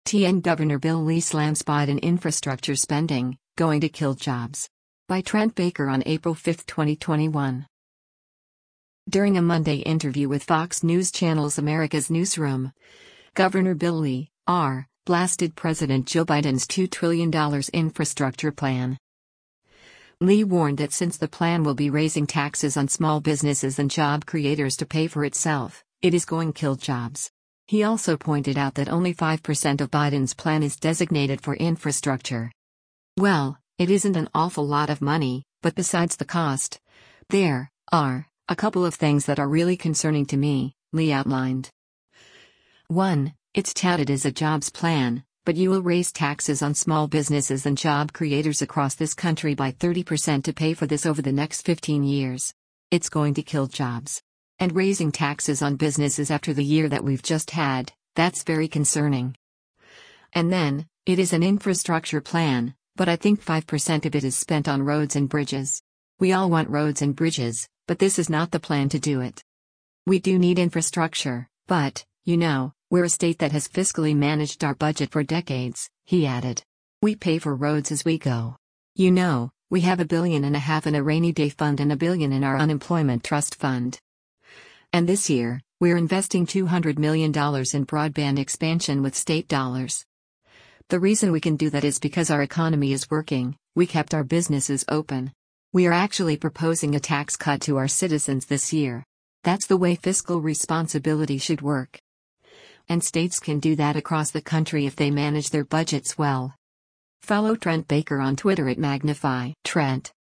TN Governor Bill Lee slams Biden infrastructure spending, going to kill jobs. By Trent Baker on April 5, 2021. During a Monday interview with Fox News Channel's America's Newsroom, Governor Bill Lee, blasted President Joe Biden's $2 trillion infrastructure plan. Lee warned that since the plan will be raising taxes on small businesses and job creators to pay for itself, it is going to kill jobs. He also pointed out that only 5% of Biden's plan is designated for infrastructure. Well, it isn't an awful lot of money, but besides the cost, there are a couple of things that are really concerning to me, Lee outlined. 1. It's touted as a jobs plan, but you will raise taxes on small businesses and job creators across this country by 30% to pay for this over the next 15 years. It's going to kill jobs. And raising taxes on businesses after the year that we've just had, that's very concerning. And then, it is an infrastructure plan, but I think 5% of it is spent on roads and bridges. We all want roads and bridges, but this is not the plan to do it. We do need infrastructure, but, we're a state that has fiscally managed our budget for decades, he added. We pay for roads as we go. We have $1.5 billion in a rainy day fund and $1 billion in our unemployment trust fund. And this year, we're investing $200 million in broadband expansion with state dollars. The reason we can do that is because our economy is working, we kept our businesses open. We are actually proposing a tax cut to our citizens this year. That's the way fiscal responsibility should work. And states can do that across the country if they manage their budgets well. Follow Trent Baker on Twitter at Magnify Trent.